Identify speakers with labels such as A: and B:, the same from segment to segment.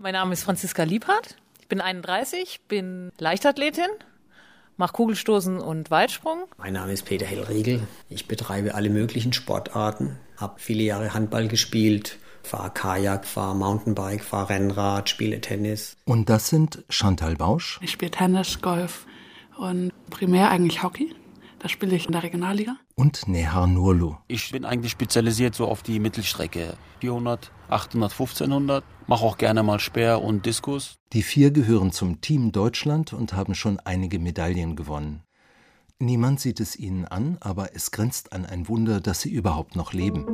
A: Mein Name ist Franziska Liebhardt. Ich bin 31, bin Leichtathletin, mache Kugelstoßen und Weitsprung.
B: Mein Name ist Peter Hellriegel. Ich betreibe alle möglichen Sportarten, habe viele Jahre Handball gespielt, fahre Kajak, fahre Mountainbike, fahre Rennrad, spiele Tennis.
C: Und das sind Chantal Bausch.
D: Ich spiele Tennis, Golf und primär eigentlich Hockey. Das spiele ich in der Regionalliga.
C: Und Nehar Nurlu.
E: Ich bin eigentlich spezialisiert so auf die Mittelstrecke. 400, 800, 1500. Mache auch gerne mal Speer und Diskus.
C: Die 4 gehören zum Team Deutschland und haben schon einige Medaillen gewonnen. Niemand sieht es ihnen an, aber es grenzt an ein Wunder, dass sie überhaupt noch leben.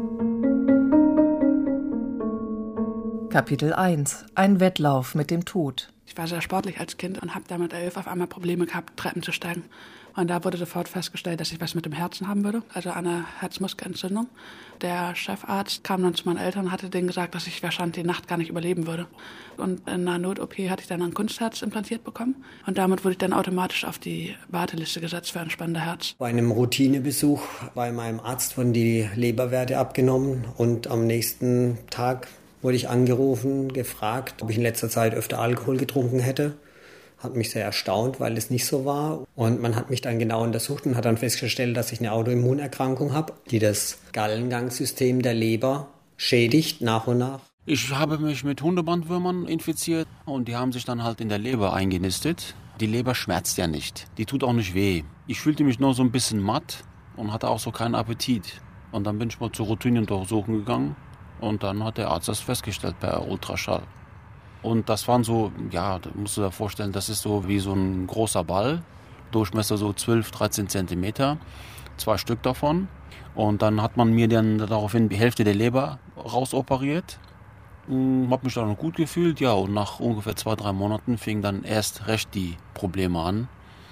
F: Kapitel 1. Ein Wettlauf mit dem Tod.
D: Ich war sehr sportlich als Kind und habe da mit 11 auf einmal Probleme gehabt, Treppen zu steigen. Und da wurde sofort festgestellt, dass ich was mit dem Herzen haben würde, also eine Herzmuskelentzündung. Der Chefarzt kam dann zu meinen Eltern und hatte denen gesagt, dass ich wahrscheinlich die Nacht gar nicht überleben würde. Und in einer Not-OP hatte ich dann ein Kunstherz implantiert bekommen. Und damit wurde ich dann automatisch auf die Warteliste gesetzt für ein Spenderherz.
B: Bei einem Routinebesuch bei meinem Arzt wurden die Leberwerte abgenommen und am nächsten Tag wurde ich angerufen, gefragt, ob ich in letzter Zeit öfter Alkohol getrunken hätte. Hat mich sehr erstaunt, weil es nicht so war. Und man hat mich dann genau untersucht und hat dann festgestellt, dass ich eine Autoimmunerkrankung habe, die das Gallengangsystem der Leber schädigt nach und nach.
E: Ich habe mich mit Hundebandwürmern infiziert und die haben sich dann halt in der Leber eingenistet. Die Leber schmerzt ja nicht, die tut auch nicht weh. Ich fühlte mich nur so ein bisschen matt und hatte auch so keinen Appetit. Und dann bin ich mal zur Routineuntersuchung gegangen und dann hat der Arzt das festgestellt per Ultraschall. Und das waren so, ja, da musst du dir vorstellen, das ist so wie so ein großer Ball, Durchmesser so 12, 13 Zentimeter, 2 Stück davon. Und dann hat man mir dann daraufhin die Hälfte der Leber rausoperiert. Hab mich dann noch gut gefühlt, ja, und nach ungefähr 2, 3 Monaten fingen dann erst recht die Probleme an.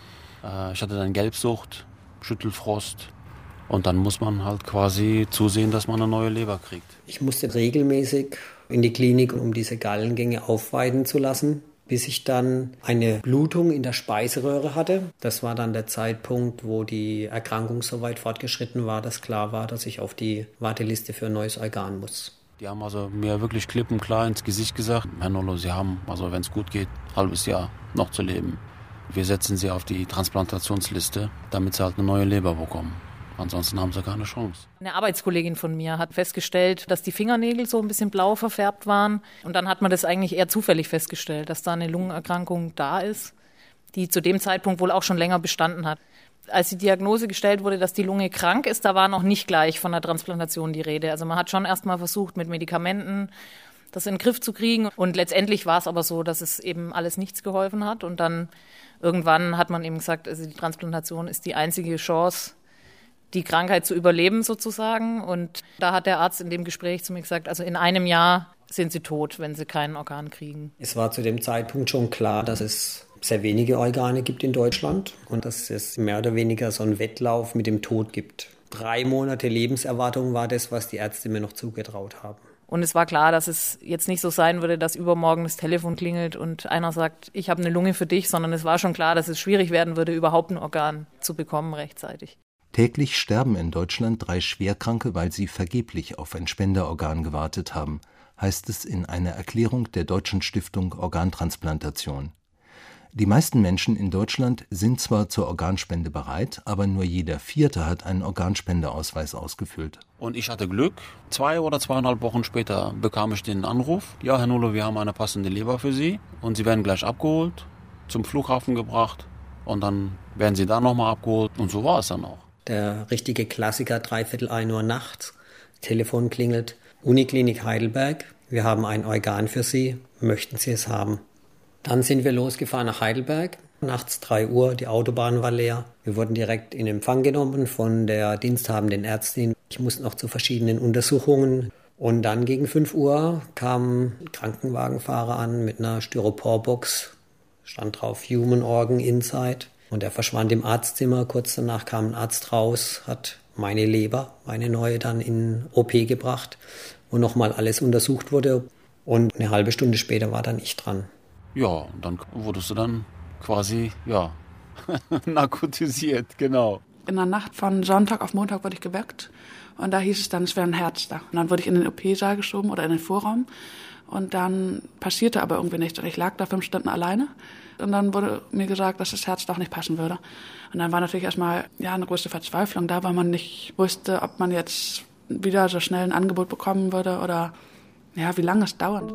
E: Ich hatte dann Gelbsucht, Schüttelfrost. Und dann muss man halt quasi zusehen, dass man eine neue Leber kriegt.
B: Ich musste regelmäßig in die Klinik, um diese Gallengänge aufweiten zu lassen, bis ich dann eine Blutung in der Speiseröhre hatte. Das war dann der Zeitpunkt, wo die Erkrankung so weit fortgeschritten war, dass klar war, dass ich auf die Warteliste für ein neues Organ muss.
E: Die haben also mir wirklich klipp und klar ins Gesicht gesagt, Herr Nurlu, Sie haben, also wenn es gut geht, ein halbes Jahr noch zu leben. Wir setzen Sie auf die Transplantationsliste, damit Sie halt eine neue Leber bekommen. Ansonsten haben sie keine Chance.
A: Eine Arbeitskollegin von mir hat festgestellt, dass die Fingernägel so ein bisschen blau verfärbt waren. Und dann hat man das eigentlich eher zufällig festgestellt, dass da eine Lungenerkrankung da ist, die zu dem Zeitpunkt wohl auch schon länger bestanden hat. Als die Diagnose gestellt wurde, dass die Lunge krank ist, da war noch nicht gleich von der Transplantation die Rede. Also man hat schon erst mal versucht, mit Medikamenten das in den Griff zu kriegen. Und letztendlich war es aber so, dass es eben alles nichts geholfen hat. Und dann irgendwann hat man eben gesagt, also die Transplantation ist die einzige Chance, die Krankheit zu überleben sozusagen. Und da hat der Arzt in dem Gespräch zu mir gesagt, also in einem Jahr sind sie tot, wenn sie kein Organ kriegen.
B: Es war zu dem Zeitpunkt schon klar, dass es sehr wenige Organe gibt in Deutschland und dass es mehr oder weniger so einen Wettlauf mit dem Tod gibt. 3 Monate Lebenserwartung war das, was die Ärzte mir noch zugetraut haben.
A: Und es war klar, dass es jetzt nicht so sein würde, dass übermorgen das Telefon klingelt und einer sagt, ich habe eine Lunge für dich, sondern es war schon klar, dass es schwierig werden würde, überhaupt ein Organ zu bekommen rechtzeitig.
C: Täglich sterben in Deutschland 3 Schwerkranke, weil sie vergeblich auf ein Spenderorgan gewartet haben, heißt es in einer Erklärung der Deutschen Stiftung Organtransplantation. Die meisten Menschen in Deutschland sind zwar zur Organspende bereit, aber nur jeder 4. hat einen Organspendeausweis ausgefüllt.
E: Und ich hatte Glück. 2 oder 2,5 Wochen später bekam ich den Anruf. Ja, Herr Nurlu, wir haben eine passende Leber für Sie und Sie werden gleich abgeholt, zum Flughafen gebracht und dann werden Sie da nochmal abgeholt und so war es dann auch.
B: Der richtige Klassiker, 3:15 Uhr nachts, Telefon klingelt, Uniklinik Heidelberg, wir haben ein Organ für Sie, möchten Sie es haben? Dann sind wir losgefahren nach Heidelberg, nachts 3 Uhr, die Autobahn war leer. Wir wurden direkt in Empfang genommen von der diensthabenden Ärztin. Ich musste noch zu verschiedenen Untersuchungen. Und dann gegen 5 Uhr kam ein Krankenwagenfahrer an mit einer Styroporbox, stand drauf Human Organ Inside. Und er verschwand im Arztzimmer. Kurz danach kam ein Arzt raus, hat meine Leber, meine neue, dann in OP gebracht, wo nochmal alles untersucht wurde. Und eine halbe Stunde später war dann ich dran.
E: Ja, und dann wurdest du dann quasi, ja, narkotisiert, genau.
D: In der Nacht von Sonntag auf Montag wurde ich geweckt und da hieß es dann, es wäre ein Herz da. Und dann wurde ich in den OP-Saal geschoben oder in den Vorraum Und dann passierte aber irgendwie nichts und ich lag da 5 Stunden alleine. Und dann wurde mir gesagt, dass das Herz doch nicht passen würde. Und dann war natürlich erstmal eine größte Verzweiflung da, weil man nicht wusste, ob man jetzt wieder so schnell ein Angebot bekommen würde oder wie lange es dauert.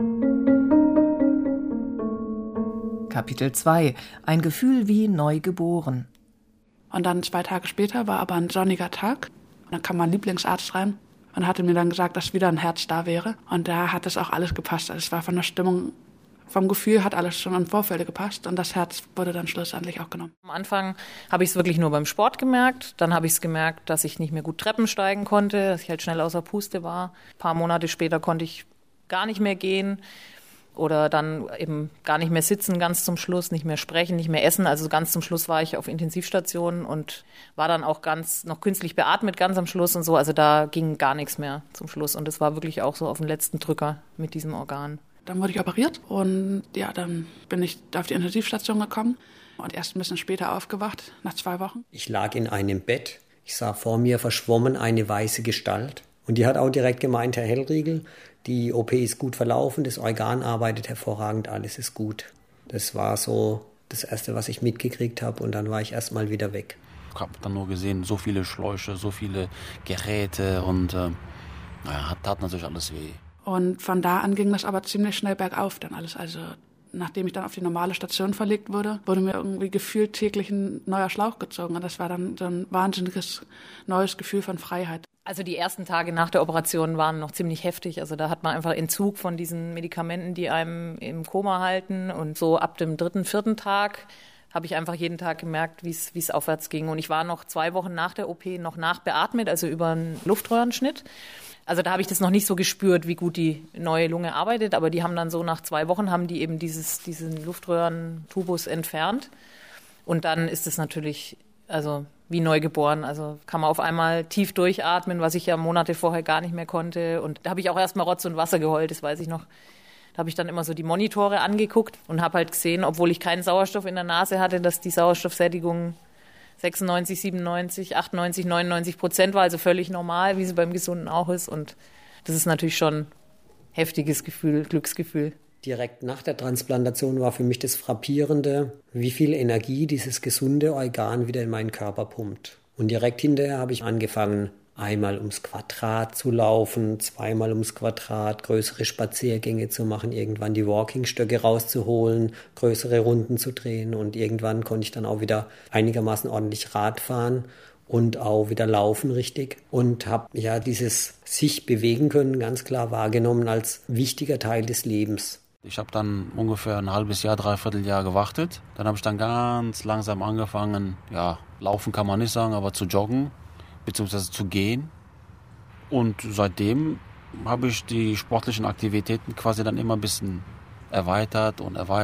F: Kapitel 2. Ein Gefühl wie neu geboren.
D: Und dann 2 Tage später war aber ein sonniger Tag. Und dann kam mein Lieblingsarzt rein und hatte mir dann gesagt, dass wieder ein Herz da wäre. Und da hat es auch alles gepasst. Also es war von der Stimmung, vom Gefühl hat alles schon im Vorfeld gepasst. Und das Herz wurde dann schlussendlich auch genommen.
A: Am Anfang habe ich es wirklich nur beim Sport gemerkt. Dann habe ich es gemerkt, dass ich nicht mehr gut Treppen steigen konnte, dass ich halt schnell außer Puste war. Ein paar Monate später konnte ich gar nicht mehr gehen. Oder dann eben gar nicht mehr sitzen, ganz zum Schluss, nicht mehr sprechen, nicht mehr essen. Also ganz zum Schluss war ich auf Intensivstationen und war dann auch noch künstlich beatmet, ganz am Schluss und so. Also da ging gar nichts mehr zum Schluss. Und es war wirklich auch so auf den letzten Drücker mit diesem Organ.
D: Dann wurde ich operiert und dann bin ich auf die Intensivstation gekommen und erst ein bisschen später aufgewacht, nach 2 Wochen.
B: Ich lag in einem Bett. Ich sah vor mir verschwommen eine weiße Gestalt. Und die hat auch direkt gemeint, Herr Hellriegel, die OP ist gut verlaufen, das Organ arbeitet hervorragend, alles ist gut. Das war so das Erste, was ich mitgekriegt habe und dann war ich erstmal wieder weg.
E: Ich habe dann nur gesehen, so viele Schläuche, so viele Geräte und tat natürlich alles weh.
D: Und von da an ging das aber ziemlich schnell bergauf dann alles. Also nachdem ich dann auf die normale Station verlegt wurde mir irgendwie gefühlt täglich ein neuer Schlauch gezogen. Und das war dann so ein wahnsinniges neues Gefühl von Freiheit.
A: Also die ersten Tage nach der Operation waren noch ziemlich heftig. Also da hat man einfach Entzug von diesen Medikamenten, die einem im Koma halten. Und so ab dem 3., 4. Tag habe ich einfach jeden Tag gemerkt, wie es aufwärts ging. Und ich war noch 2 Wochen nach der OP noch nachbeatmet, also über einen Luftröhrenschnitt. Also da habe ich das noch nicht so gespürt, wie gut die neue Lunge arbeitet. Aber die haben dann so nach 2 Wochen haben die eben diesen Luftröhrentubus entfernt. Und dann ist es natürlich wie neugeboren. Also kann man auf einmal tief durchatmen, was ich ja Monate vorher gar nicht mehr konnte. Und da habe ich auch erstmal Rotz und Wasser geheult, das weiß ich noch. Da habe ich dann immer so die Monitore angeguckt und habe halt gesehen, obwohl ich keinen Sauerstoff in der Nase hatte, dass die Sauerstoffsättigung 96, 97, 98, 99% war, also völlig normal, wie sie beim Gesunden auch ist. Und das ist natürlich schon ein heftiges Gefühl, Glücksgefühl.
B: Direkt nach der Transplantation war für mich das Frappierende, wie viel Energie dieses gesunde Organ wieder in meinen Körper pumpt. Und direkt hinterher habe ich angefangen, einmal ums Quadrat zu laufen, 2-mal ums Quadrat, größere Spaziergänge zu machen, irgendwann die Walkingstöcke rauszuholen, größere Runden zu drehen und irgendwann konnte ich dann auch wieder einigermaßen ordentlich Rad fahren und auch wieder laufen richtig und habe dieses sich bewegen können ganz klar wahrgenommen als wichtiger Teil des Lebens.
E: Ich habe dann ungefähr ein halbes Jahr, 3/4 Jahr gewartet. Dann habe ich dann ganz langsam angefangen, laufen kann man nicht sagen, aber zu joggen, beziehungsweise zu gehen. Und seitdem habe ich die sportlichen Aktivitäten quasi dann immer ein bisschen erweitert.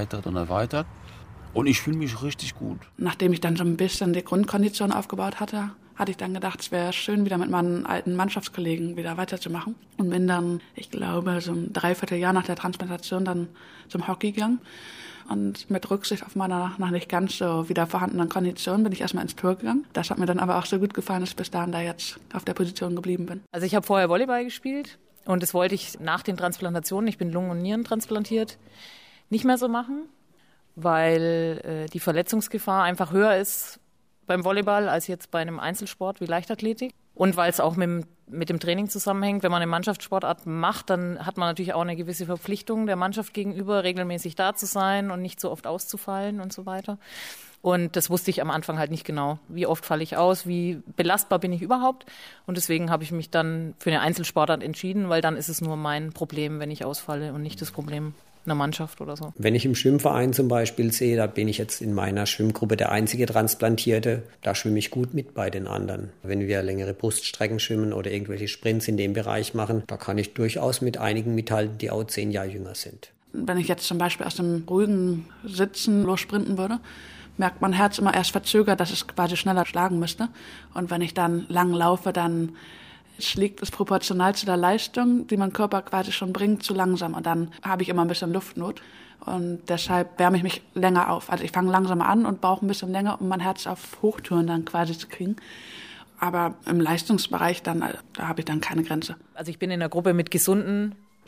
E: Und ich fühle mich richtig gut.
D: Nachdem ich dann so ein bisschen die Grundkondition aufgebaut hatte ich dann gedacht, es wäre schön, wieder mit meinen alten Mannschaftskollegen wieder weiterzumachen. Und bin dann, ich glaube, so ein 3/4 Jahr nach der Transplantation dann zum Hockey gegangen. Und mit Rücksicht auf meine noch nicht ganz so wieder vorhandenen Konditionen bin ich erstmal ins Tor gegangen. Das hat mir dann aber auch so gut gefallen, dass ich bis dahin da jetzt auf der Position geblieben bin.
A: Also ich habe vorher Volleyball gespielt und das wollte ich nach den Transplantationen, ich bin Lungen und Nieren transplantiert, nicht mehr so machen, weil die Verletzungsgefahr einfach höher ist beim Volleyball als jetzt bei einem Einzelsport wie Leichtathletik. Und weil es auch mit dem Training zusammenhängt, wenn man eine Mannschaftssportart macht, dann hat man natürlich auch eine gewisse Verpflichtung der Mannschaft gegenüber, regelmäßig da zu sein und nicht so oft auszufallen und so weiter. Und das wusste ich am Anfang halt nicht genau. Wie oft falle ich aus, wie belastbar bin ich überhaupt? Und deswegen habe ich mich dann für eine Einzelsportart entschieden, weil dann ist es nur mein Problem, wenn ich ausfalle und nicht das Problem einer Mannschaft oder so.
B: Wenn ich im Schwimmverein zum Beispiel sehe, da bin ich jetzt in meiner Schwimmgruppe der einzige Transplantierte, da schwimme ich gut mit bei den anderen. Wenn wir längere Bruststrecken schwimmen oder irgendwelche Sprints in dem Bereich machen, da kann ich durchaus mit einigen mithalten, die auch 10 Jahre jünger sind.
D: Wenn ich jetzt zum Beispiel aus dem ruhigen Sitzen lossprinten würde, merkt mein Herz immer erst verzögert, dass es quasi schneller schlagen müsste. Und wenn ich dann lang laufe, dann schlägt es proportional zu der Leistung, die mein Körper quasi schon bringt, zu langsam. Und dann habe ich immer ein bisschen Luftnot. Und deshalb wärme ich mich länger auf. Also ich fange langsam an und brauche ein bisschen länger, um mein Herz auf Hochtouren dann quasi zu kriegen. Aber im Leistungsbereich da habe ich dann keine Grenze.
A: Also ich bin in einer Gruppe mit gesunden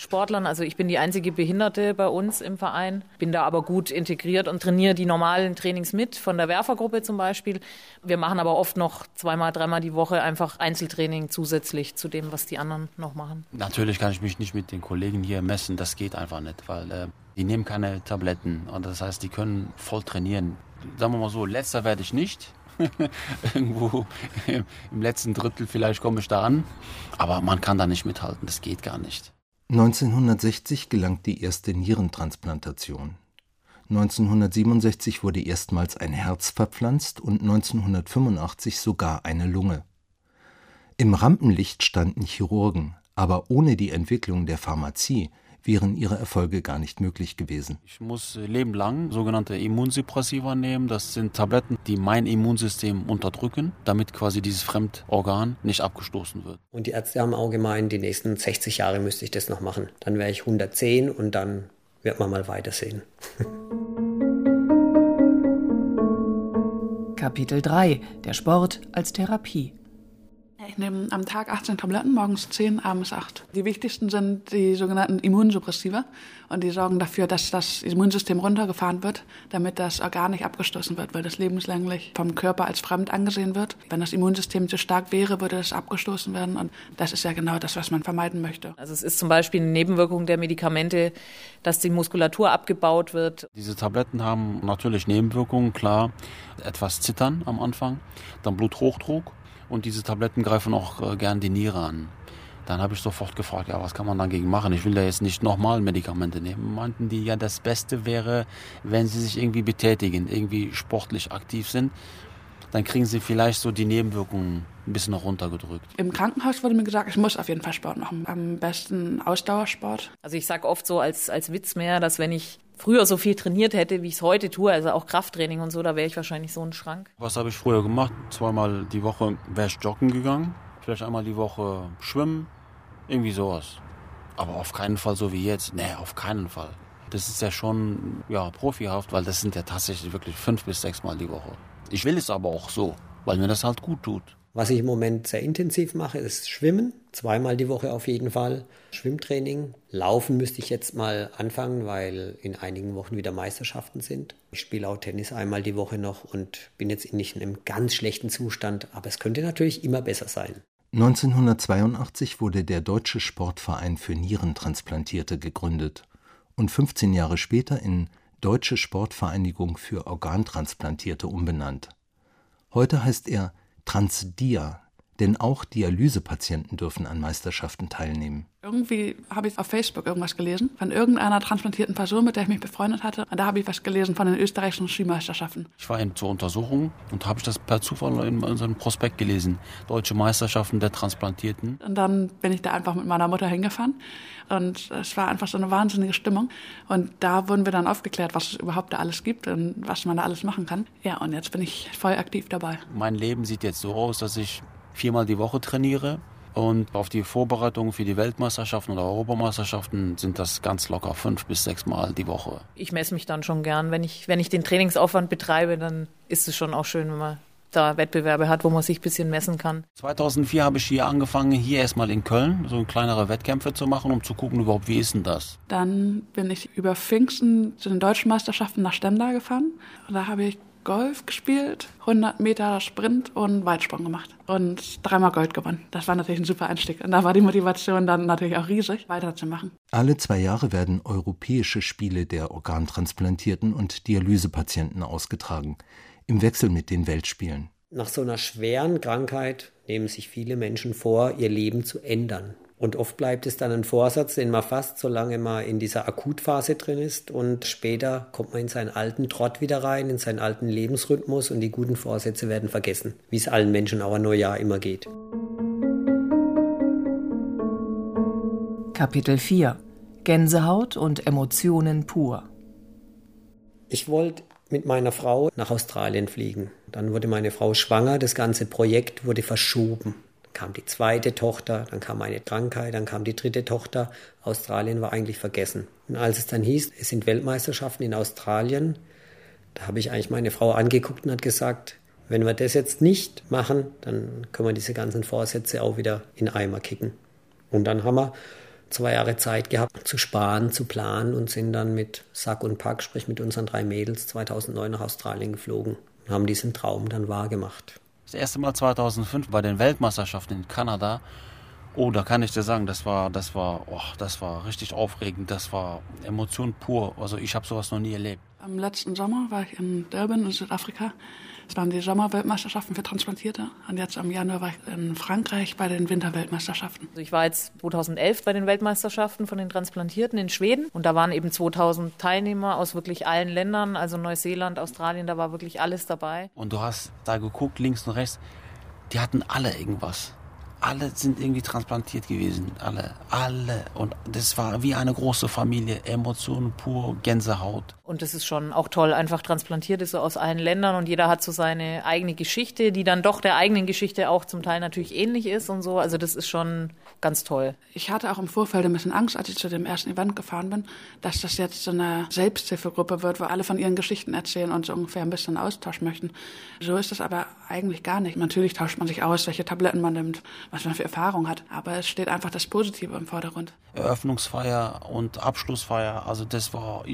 A: Sportlern. Also ich bin die einzige Behinderte bei uns im Verein, bin da aber gut integriert und trainiere die normalen Trainings mit, von der Werfergruppe zum Beispiel. Wir machen aber oft noch 2-mal, 3-mal die Woche einfach Einzeltraining zusätzlich zu dem, was die anderen noch machen.
E: Natürlich kann ich mich nicht mit den Kollegen hier messen, das geht einfach nicht, weil die nehmen keine Tabletten und das heißt, die können voll trainieren. Sagen wir mal so, letzter werde ich nicht. Irgendwo im letzten Drittel vielleicht komme ich da an, aber man kann da nicht mithalten, das geht gar nicht.
C: 1960 gelang die erste Nierentransplantation. 1967 wurde erstmals ein Herz verpflanzt und 1985 sogar eine Lunge. Im Rampenlicht standen Chirurgen, aber ohne die Entwicklung der Pharmazie wären ihre Erfolge gar nicht möglich gewesen.
E: Ich muss lebenlang sogenannte Immunsuppressiva nehmen. Das sind Tabletten, die mein Immunsystem unterdrücken, damit quasi dieses Fremdorgan nicht abgestoßen wird.
B: Und die Ärzte haben auch gemeint, die nächsten 60 Jahre müsste ich das noch machen. Dann wäre ich 110 und dann wird man mal weitersehen.
F: Kapitel 3 – Der Sport als Therapie.
D: Ich nehme am Tag 18 Tabletten, morgens 10, abends 8. Die wichtigsten sind die sogenannten Immunsuppressiva und die sorgen dafür, dass das Immunsystem runtergefahren wird, damit das Organ nicht abgestoßen wird, weil das lebenslänglich vom Körper als fremd angesehen wird. Wenn das Immunsystem zu stark wäre, würde es abgestoßen werden und das ist ja genau das, was man vermeiden möchte.
A: Also es ist zum Beispiel eine Nebenwirkung der Medikamente, dass die Muskulatur abgebaut wird.
E: Diese Tabletten haben natürlich Nebenwirkungen, klar, etwas Zittern am Anfang, dann Bluthochdruck. Und diese Tabletten greifen auch gern die Niere an. Dann habe ich sofort gefragt, ja, was kann man dagegen machen? Ich will da jetzt nicht nochmal Medikamente nehmen. Meinten die, ja, das Beste wäre, wenn sie sich irgendwie betätigen, irgendwie sportlich aktiv sind. Dann kriegen sie vielleicht so die Nebenwirkungen ein bisschen noch runtergedrückt.
D: Im Krankenhaus wurde mir gesagt, ich muss auf jeden Fall Sport machen. Am besten Ausdauersport.
A: Also ich sage oft so als Witz mehr, dass wenn ich früher so viel trainiert hätte, wie ich es heute tue, also auch Krafttraining und so, da wäre ich wahrscheinlich so ein Schrank.
E: Was habe ich früher gemacht? 2-mal die Woche wäre ich joggen gegangen, vielleicht einmal die Woche schwimmen, irgendwie sowas. Aber auf keinen Fall so wie jetzt. Nee, auf keinen Fall. Das ist ja schon profihaft, weil das sind ja tatsächlich wirklich 5 bis 6 Mal die Woche. Ich will es aber auch so, weil mir das halt gut tut.
B: Was ich im Moment sehr intensiv mache, ist Schwimmen. 2-mal die Woche auf jeden Fall. Schwimmtraining. Laufen müsste ich jetzt mal anfangen, weil in einigen Wochen wieder Meisterschaften sind. Ich spiele auch Tennis 1-mal die Woche noch und bin jetzt nicht in einem ganz schlechten Zustand. Aber es könnte natürlich immer besser sein.
C: 1982 wurde der Deutsche Sportverein für Nierentransplantierte gegründet und 15 Jahre später in Deutsche Sportvereinigung für Organtransplantierte umbenannt. Heute heißt er Transdia, denn auch Dialysepatienten dürfen an Meisterschaften teilnehmen.
D: Irgendwie habe ich auf Facebook irgendwas gelesen von irgendeiner transplantierten Person, mit der ich mich befreundet hatte. Und da habe ich was gelesen von den österreichischen Skimeisterschaften.
E: Ich war zur Untersuchung und habe ich das per Zufall in unserem Prospekt gelesen. Deutsche Meisterschaften der Transplantierten.
D: Und dann bin ich da einfach mit meiner Mutter hingefahren. Und es war einfach so eine wahnsinnige Stimmung. Und da wurden wir dann aufgeklärt, was es überhaupt da alles gibt und was man da alles machen kann. Ja, und jetzt bin ich voll aktiv dabei.
E: Mein Leben sieht jetzt so aus, dass ich 4-mal die Woche trainiere. Und auf die Vorbereitung für die Weltmeisterschaften oder Europameisterschaften sind das ganz locker 5 bis 6 Mal die Woche.
A: Ich messe mich dann schon gern. Wenn ich den Trainingsaufwand betreibe, dann ist es schon auch schön, wenn man da Wettbewerbe hat, wo man sich ein bisschen messen kann.
E: 2004 habe ich hier angefangen, hier erstmal in Köln so kleinere Wettkämpfe zu machen, um zu gucken überhaupt, wie ist denn das?
D: Dann bin ich über Pfingsten zu den deutschen Meisterschaften nach Stendal gefahren. Und da habe ich Golf gespielt, 100 Meter Sprint und Weitsprung gemacht und 3-mal Gold gewonnen. Das war natürlich ein super Einstieg. Und da war die Motivation dann natürlich auch riesig, weiterzumachen.
C: Alle 2 Jahre werden Europäische Spiele der Organtransplantierten und Dialysepatienten ausgetragen, im Wechsel mit den Weltspielen.
B: Nach so einer schweren Krankheit nehmen sich viele Menschen vor, ihr Leben zu ändern. Und oft bleibt es dann ein Vorsatz, den man fasst, solange man in dieser Akutphase drin ist. Und später kommt man in seinen alten Trott wieder rein, in seinen alten Lebensrhythmus und die guten Vorsätze werden vergessen, wie es allen Menschen auch ein Neujahr immer geht.
F: Kapitel 4 – Gänsehaut und Emotionen pur.
B: Ich wollte mit meiner Frau nach Australien fliegen. Dann wurde meine Frau schwanger, das ganze Projekt wurde verschoben. Kam die 2. Tochter, dann kam eine Krankheit, dann kam die 3. Tochter. Australien war eigentlich vergessen. Und als es dann hieß, es sind Weltmeisterschaften in Australien, da habe ich eigentlich meine Frau angeguckt und hat gesagt, wenn wir das jetzt nicht machen, dann können wir diese ganzen Vorsätze auch wieder in Eimer kicken. Und dann haben wir 2 Jahre Zeit gehabt, zu sparen, zu planen und sind dann mit Sack und Pack, sprich mit unseren 3 Mädels, 2009 nach Australien geflogen und haben diesen Traum dann wahrgemacht.
E: Das erste Mal 2005 bei den Weltmeisterschaften in Kanada. Oh, da kann ich dir sagen, das war richtig aufregend. Das war Emotion pur. Also ich habe sowas noch nie erlebt.
D: Am letzten Sommer war ich in Durban in Südafrika. Es waren die Sommerweltmeisterschaften für Transplantierte. Und jetzt im Januar war ich in Frankreich bei den Winterweltmeisterschaften.
A: Also ich war jetzt 2011 bei den Weltmeisterschaften von den Transplantierten in Schweden. Und da waren eben 2000 Teilnehmer aus wirklich allen Ländern, also Neuseeland, Australien, da war wirklich alles dabei.
E: Und du hast da geguckt, links und rechts, die hatten alle irgendwas. Alle sind irgendwie transplantiert gewesen, alle. Und das war wie eine große Familie, Emotionen pur, Gänsehaut.
A: Und das ist schon auch toll, einfach transplantiert ist so aus allen Ländern und jeder hat so seine eigene Geschichte, die dann doch der eigenen Geschichte auch zum Teil natürlich ähnlich ist und so. Also das ist schon ganz toll.
D: Ich hatte auch im Vorfeld ein bisschen Angst, als ich zu dem ersten Event gefahren bin, dass das jetzt so eine Selbsthilfegruppe wird, wo alle von ihren Geschichten erzählen und so ungefähr ein bisschen austauschen möchten. So ist es aber eigentlich gar nicht. Natürlich tauscht man sich aus, welche Tabletten man nimmt, was man für Erfahrung hat. Aber es steht einfach das Positive im Vordergrund.
E: Eröffnungsfeier und Abschlussfeier, also das war,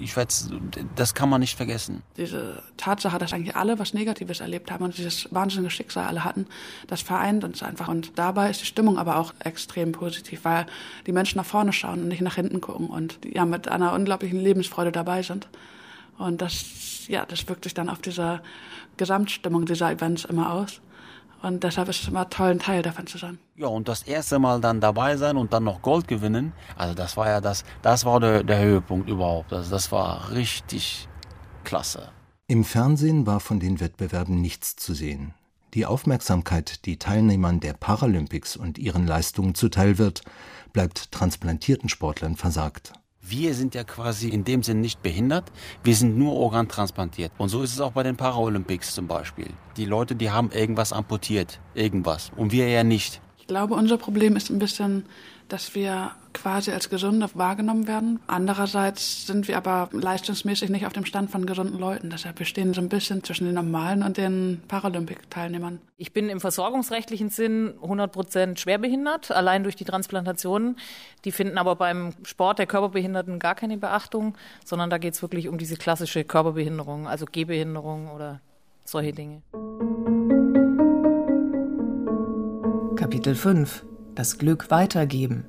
E: das kann man nicht vergessen.
D: Diese Tatsache, dass eigentlich alle was Negatives erlebt haben und dieses wahnsinnige Schicksal alle hatten, das vereint uns einfach. Und dabei ist die Stimmung aber auch extrem positiv, weil die Menschen nach vorne schauen und nicht nach hinten gucken und die ja mit einer unglaublichen Lebensfreude dabei sind. Und das wirkt sich dann auf dieser Gesamtstimmung dieser Events immer aus. Und deshalb ist es immer toll, ein Teil davon zu sein.
E: Ja, und das erste Mal dann dabei sein und dann noch Gold gewinnen, also das war ja das war der Höhepunkt überhaupt. Also das war richtig klasse.
C: Im Fernsehen war von den Wettbewerben nichts zu sehen. Die Aufmerksamkeit, die Teilnehmern der Paralympics und ihren Leistungen zuteil wird, bleibt transplantierten Sportlern versagt.
E: Wir sind ja quasi in dem Sinn nicht behindert, wir sind nur organtransplantiert. Und so ist es auch bei den Paralympics zum Beispiel. Die Leute, die haben irgendwas amputiert, irgendwas. Und wir ja nicht.
D: Ich glaube, unser Problem ist ein bisschen, dass wir quasi als Gesunde wahrgenommen werden. Andererseits sind wir aber leistungsmäßig nicht auf dem Stand von gesunden Leuten. Deshalb wir stehen so ein bisschen zwischen den normalen und den Paralympic-Teilnehmern.
A: Ich bin im versorgungsrechtlichen Sinn 100% schwerbehindert, allein durch die Transplantationen. Die finden aber beim Sport der Körperbehinderten gar keine Beachtung, sondern da geht es wirklich um diese klassische Körperbehinderung, also Gehbehinderung oder solche Dinge.
F: Kapitel 5 – Das Glück weitergeben.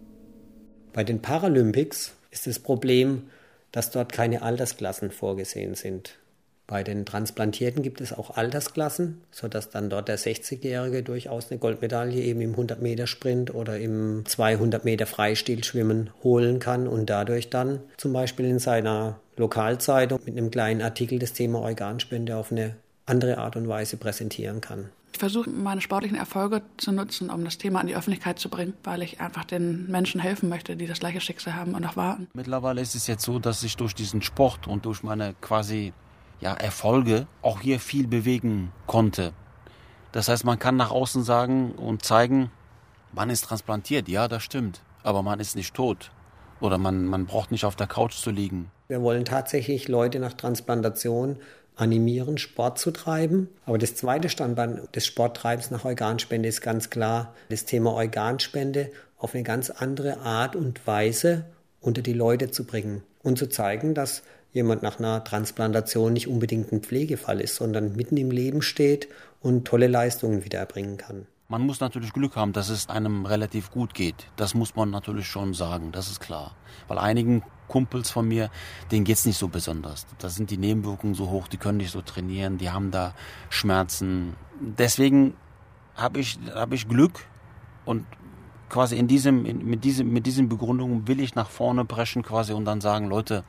B: Bei den Paralympics ist das Problem, dass dort keine Altersklassen vorgesehen sind. Bei den Transplantierten gibt es auch Altersklassen, sodass dann dort der 60-Jährige durchaus eine Goldmedaille eben im 100-Meter-Sprint oder im 200-Meter-Freistilschwimmen holen kann und dadurch dann zum Beispiel in seiner Lokalzeitung mit einem kleinen Artikel das Thema Organspende auf eine andere Art und Weise präsentieren kann.
D: Ich versuche, meine sportlichen Erfolge zu nutzen, um das Thema an die Öffentlichkeit zu bringen, weil ich einfach den Menschen helfen möchte, die das gleiche Schicksal haben und noch warten.
E: Mittlerweile ist es jetzt so, dass ich durch diesen Sport und durch meine quasi Erfolge auch hier viel bewegen konnte. Das heißt, man kann nach außen sagen und zeigen, man ist transplantiert, ja, das stimmt, aber man ist nicht tot oder man braucht nicht auf der Couch zu liegen.
B: Wir wollen tatsächlich Leute nach Transplantation animieren, Sport zu treiben. Aber das zweite Standbein des Sporttreibens nach Organspende ist ganz klar, das Thema Organspende auf eine ganz andere Art und Weise unter die Leute zu bringen und zu zeigen, dass jemand nach einer Transplantation nicht unbedingt ein Pflegefall ist, sondern mitten im Leben steht und tolle Leistungen wieder erbringen kann.
E: Man muss natürlich Glück haben, dass es einem relativ gut geht. Das muss man natürlich schon sagen, das ist klar. Weil einigen Kumpels von mir, denen geht's nicht so besonders. Da sind die Nebenwirkungen so hoch, die können nicht so trainieren, die haben da Schmerzen. Deswegen habe ich Glück und quasi mit diesen Begründungen will ich nach vorne preschen quasi und dann sagen, Leute,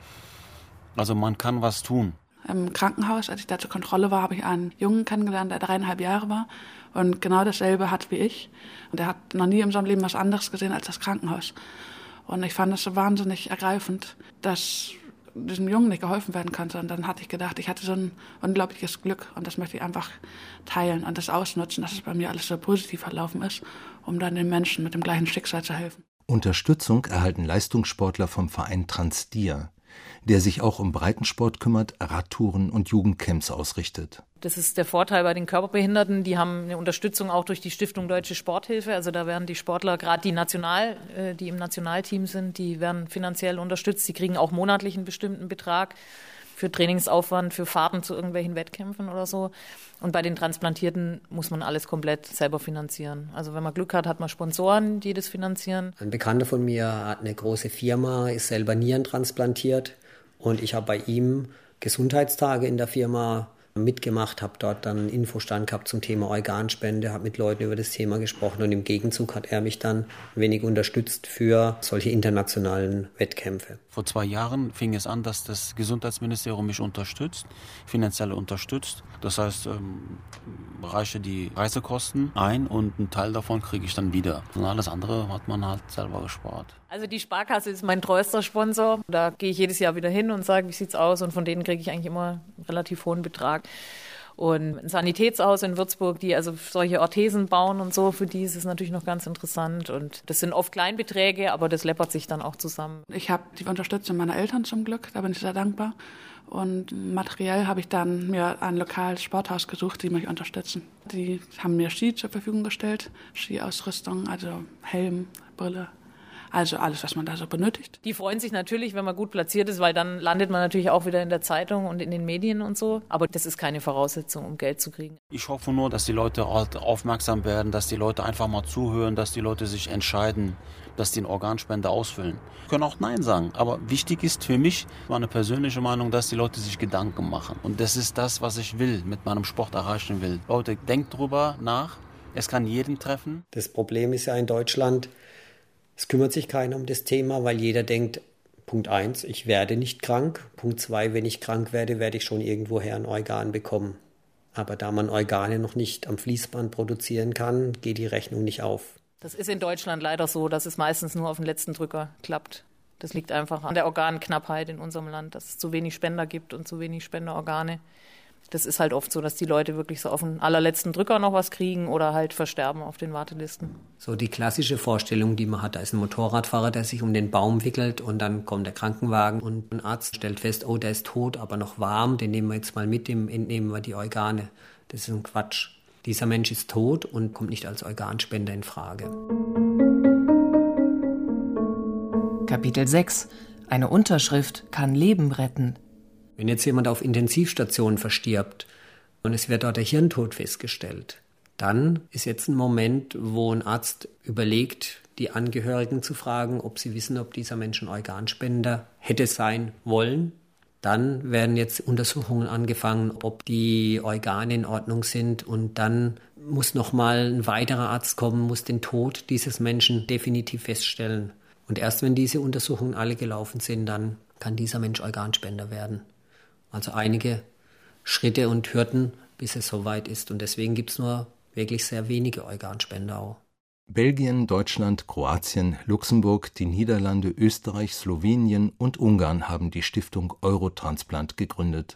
E: also man kann was tun.
D: Im Krankenhaus, als ich da zur Kontrolle war, habe ich einen Jungen kennengelernt, der 3,5 Jahre war und genau dasselbe hat wie ich. Und der hat noch nie in seinem Leben was anderes gesehen als das Krankenhaus. Und ich fand das so wahnsinnig ergreifend, dass diesem Jungen nicht geholfen werden konnte. Und dann hatte ich gedacht, ich hatte so ein unglaubliches Glück und das möchte ich einfach teilen und das ausnutzen, dass es bei mir alles so positiv verlaufen ist, um dann den Menschen mit dem gleichen Schicksal zu helfen.
C: Unterstützung erhalten Leistungssportler vom Verein Transdir, der sich auch um Breitensport kümmert, Radtouren und Jugendcamps ausrichtet.
A: Das ist der Vorteil bei den Körperbehinderten. Die haben eine Unterstützung auch durch die Stiftung Deutsche Sporthilfe. Also da werden die Sportler, gerade die im Nationalteam sind, die werden finanziell unterstützt. Die kriegen auch monatlich einen bestimmten Betrag für Trainingsaufwand, für Fahrten zu irgendwelchen Wettkämpfen oder so. Und bei den Transplantierten muss man alles komplett selber finanzieren. Also wenn man Glück hat, hat man Sponsoren, die das finanzieren.
B: Ein Bekannter von mir hat eine große Firma, ist selber Nieren transplantiert. Und ich habe bei ihm Gesundheitstage in der Firma mitgemacht, habe dort dann einen Infostand gehabt zum Thema Organspende, habe mit Leuten über das Thema gesprochen und im Gegenzug hat er mich dann ein wenig unterstützt für solche internationalen Wettkämpfe.
E: Vor 2 Jahren fing es an, dass das Gesundheitsministerium mich unterstützt, finanziell unterstützt. Das heißt, reiche die Reisekosten ein und einen Teil davon kriege ich dann wieder. Und alles andere hat man halt selber gespart.
A: Also die Sparkasse ist mein treuester Sponsor. Da gehe ich jedes Jahr wieder hin und sage, wie sieht's aus? Und von denen kriege ich eigentlich immer einen relativ hohen Betrag. Und ein Sanitätshaus in Würzburg, die also solche Orthesen bauen und so, für die ist es natürlich noch ganz interessant. Und das sind oft Kleinbeträge, aber das läppert sich dann auch zusammen.
D: Ich habe die Unterstützung meiner Eltern zum Glück, da bin ich sehr dankbar. Und materiell habe ich dann mir ein lokales Sporthaus gesucht, die mich unterstützen. Die haben mir Ski zur Verfügung gestellt, Skiausrüstung, also Helm, Brille. Also alles, was man da so benötigt.
A: Die freuen sich natürlich, wenn man gut platziert ist, weil dann landet man natürlich auch wieder in der Zeitung und in den Medien und so. Aber das ist keine Voraussetzung, um Geld zu kriegen.
E: Ich hoffe nur, dass die Leute halt aufmerksam werden, dass die Leute einfach mal zuhören, dass die Leute sich entscheiden, dass die eine Organspende ausfüllen. Die können auch Nein sagen, aber wichtig ist für mich, meine persönliche Meinung, dass die Leute sich Gedanken machen. Und das ist das, was ich will, mit meinem Sport erreichen will. Leute, denkt drüber nach. Es kann jeden treffen.
B: Das Problem ist ja in Deutschland, es kümmert sich keiner um das Thema, weil jeder denkt, Punkt 1, ich werde nicht krank. Punkt 2, wenn ich krank werde, werde ich schon irgendwoher ein Organ bekommen. Aber da man Organe noch nicht am Fließband produzieren kann, geht die Rechnung nicht auf.
A: Das ist in Deutschland leider so, dass es meistens nur auf den letzten Drücker klappt. Das liegt einfach an der Organknappheit in unserem Land, dass es zu wenig Spender gibt und zu wenig Spenderorgane. Das ist halt oft so, dass die Leute wirklich so auf den allerletzten Drücker noch was kriegen oder halt versterben auf den Wartelisten.
B: So die klassische Vorstellung, die man hat, da ist ein Motorradfahrer, der sich um den Baum wickelt und dann kommt der Krankenwagen und ein Arzt stellt fest, oh, der ist tot, aber noch warm, den nehmen wir jetzt mal mit, dem entnehmen wir die Organe. Das ist ein Quatsch. Dieser Mensch ist tot und kommt nicht als Organspender in Frage.
F: Kapitel 6. Eine Unterschrift kann Leben retten.
B: Wenn jetzt jemand auf Intensivstation verstirbt und es wird dort der Hirntod festgestellt, dann ist jetzt ein Moment, wo ein Arzt überlegt, die Angehörigen zu fragen, ob sie wissen, ob dieser Mensch ein Organspender hätte sein wollen. Dann werden jetzt Untersuchungen angefangen, ob die Organe in Ordnung sind und dann muss nochmal ein weiterer Arzt kommen, muss den Tod dieses Menschen definitiv feststellen. Und erst wenn diese Untersuchungen alle gelaufen sind, dann kann dieser Mensch Organspender werden. Also einige Schritte und Hürden, bis es soweit ist. Und deswegen gibt es nur wirklich sehr wenige Organspender auch.
C: Belgien, Deutschland, Kroatien, Luxemburg, die Niederlande, Österreich, Slowenien und Ungarn haben die Stiftung Eurotransplant gegründet.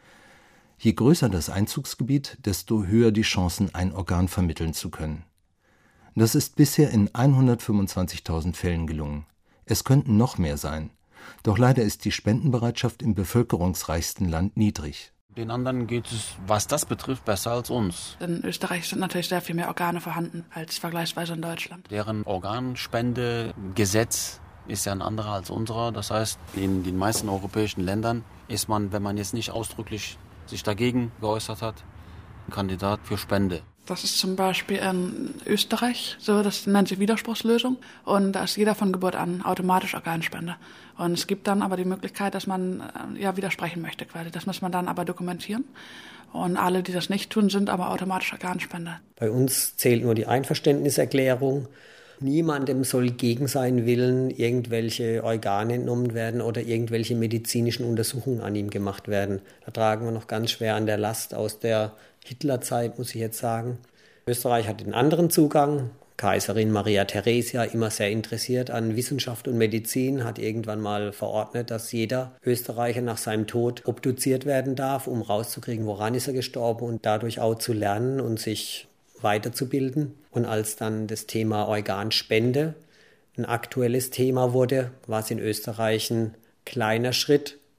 C: Je größer das Einzugsgebiet, desto höher die Chancen, ein Organ vermitteln zu können. Das ist bisher in 125.000 Fällen gelungen. Es könnten noch mehr sein. Doch leider ist die Spendenbereitschaft im bevölkerungsreichsten Land niedrig.
E: Den anderen geht es, was das betrifft, besser als uns.
D: In Österreich sind natürlich sehr viel mehr Organe vorhanden als vergleichsweise in Deutschland.
E: Deren Organspendegesetz ist ja ein anderer als unserer. Das heißt, in den meisten europäischen Ländern ist man, wenn man jetzt nicht ausdrücklich sich dagegen geäußert hat, ein Kandidat für Spende.
D: Das ist zum Beispiel in Österreich so, das nennt sich Widerspruchslösung. Und da ist jeder von Geburt an automatisch Organspender. Und es gibt dann aber die Möglichkeit, dass man widersprechen möchte quasi. Das muss man dann aber dokumentieren. Und alle, die das nicht tun, sind aber automatisch Organspender.
B: Bei uns zählt nur die Einverständniserklärung. Niemandem soll gegen seinen Willen irgendwelche Organe entnommen werden oder irgendwelche medizinischen Untersuchungen an ihm gemacht werden. Da tragen wir noch ganz schwer an der Last aus der Hitlerzeit, muss ich jetzt sagen. Österreich hat einen anderen Zugang. Kaiserin Maria Theresia, immer sehr interessiert an Wissenschaft und Medizin, hat irgendwann mal verordnet, dass jeder Österreicher nach seinem Tod obduziert werden darf, um rauszukriegen, woran ist er gestorben und dadurch auch zu lernen und sich weiterzubilden. Und als dann das Thema Organspende ein aktuelles Thema wurde, war es in Österreich ein kleiner Schritt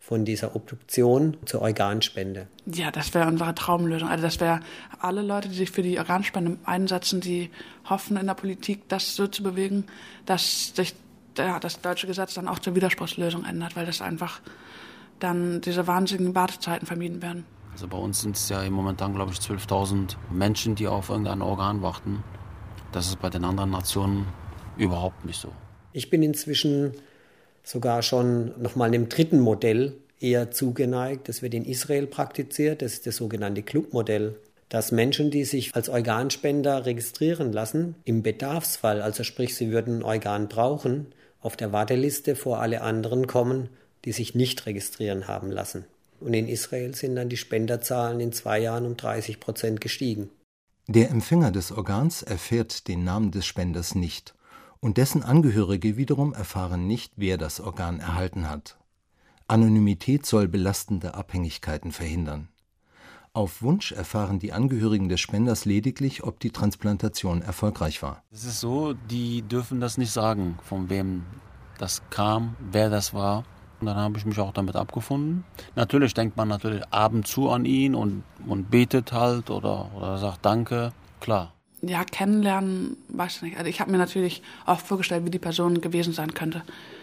B: von dieser Obduktion zur Organspende.
D: Ja, das wäre unsere Traumlösung. Also das wäre alle Leute, die sich für die Organspende einsetzen, die hoffen in der Politik, das so zu bewegen, dass sich das deutsche Gesetz dann auch zur Widerspruchslösung ändert, weil das einfach dann diese wahnsinnigen Wartezeiten vermieden werden.
E: Also bei uns sind es ja momentan, glaube ich, 12.000 Menschen, die auf irgendein Organ warten. Das ist bei den anderen Nationen überhaupt nicht so.
B: Ich bin inzwischen sogar schon nochmal einem dritten Modell eher zugeneigt. Das wird in Israel praktiziert. Das ist das sogenannte Clubmodell. Dass Menschen, die sich als Organspender registrieren lassen, im Bedarfsfall, also sprich, sie würden ein Organ brauchen, auf der Warteliste vor alle anderen kommen, die sich nicht registrieren haben lassen. Und in Israel sind dann die Spenderzahlen in 2 Jahren um 30% gestiegen.
C: Der Empfänger des Organs erfährt den Namen des Spenders nicht und dessen Angehörige wiederum erfahren nicht, wer das Organ erhalten hat. Anonymität soll belastende Abhängigkeiten verhindern. Auf Wunsch erfahren die Angehörigen des Spenders lediglich, ob die Transplantation erfolgreich war.
E: Es ist so, die dürfen das nicht sagen, von wem das kam, wer das war. Und dann habe ich mich auch damit abgefunden. Natürlich denkt man ab und zu an ihn und betet halt oder sagt Danke, klar.
D: Ja, kennenlernen, weiß ich nicht. Also ich habe mir natürlich oft vorgestellt, wie die Person gewesen sein könnte.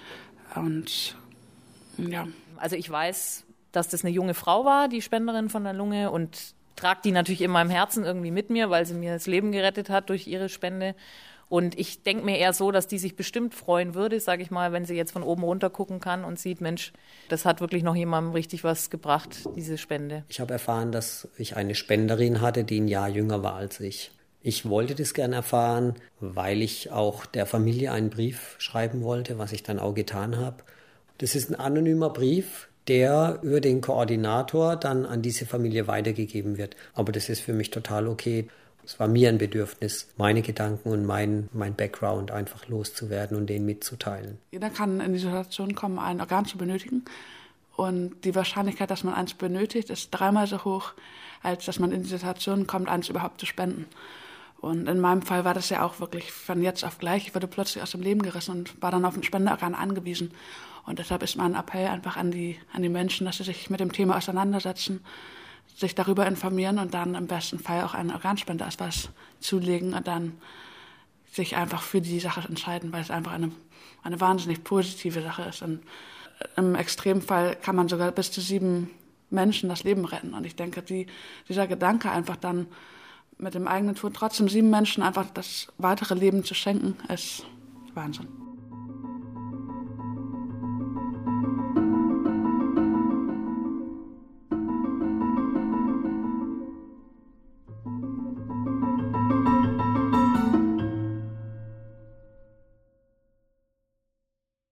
D: Und ja.
A: Also ich weiß, dass das eine junge Frau war, die Spenderin von der Lunge, und trage die natürlich in meinem Herzen irgendwie mit mir, weil sie mir das Leben gerettet hat durch ihre Spende. Und ich denke mir eher so, dass die sich bestimmt freuen würde, sage ich mal, wenn sie jetzt von oben runter gucken kann und sieht, Mensch, das hat wirklich noch jemandem richtig was gebracht, diese Spende.
B: Ich habe erfahren, dass ich eine Spenderin hatte, die ein Jahr jünger war als ich. Ich wollte das gerne erfahren, weil ich auch der Familie einen Brief schreiben wollte, was ich dann auch getan habe. Das ist ein anonymer Brief, der über den Koordinator dann an diese Familie weitergegeben wird. Aber das ist für mich total okay. Es war mir ein Bedürfnis, meine Gedanken und mein Background einfach loszuwerden und den mitzuteilen.
D: Jeder kann in die Situation kommen, ein Organ zu benötigen. Und die Wahrscheinlichkeit, dass man eins benötigt, ist 3-mal so hoch, als dass man in die Situation kommt, eins überhaupt zu spenden. Und in meinem Fall war das ja auch wirklich von jetzt auf gleich. Ich wurde plötzlich aus dem Leben gerissen und war dann auf ein Spendeorgan angewiesen. Und deshalb ist mein Appell einfach an die Menschen, dass sie sich mit dem Thema auseinandersetzen, sich darüber informieren und dann im besten Fall auch einen Organspendeausweis zulegen und dann sich einfach für die Sache entscheiden, weil es einfach eine wahnsinnig positive Sache ist. Und im Extremfall kann man sogar bis zu 7 Menschen das Leben retten. Und ich denke, dieser Gedanke einfach dann mit dem eigenen Tod trotzdem 7 Menschen einfach das weitere Leben zu schenken, ist Wahnsinn.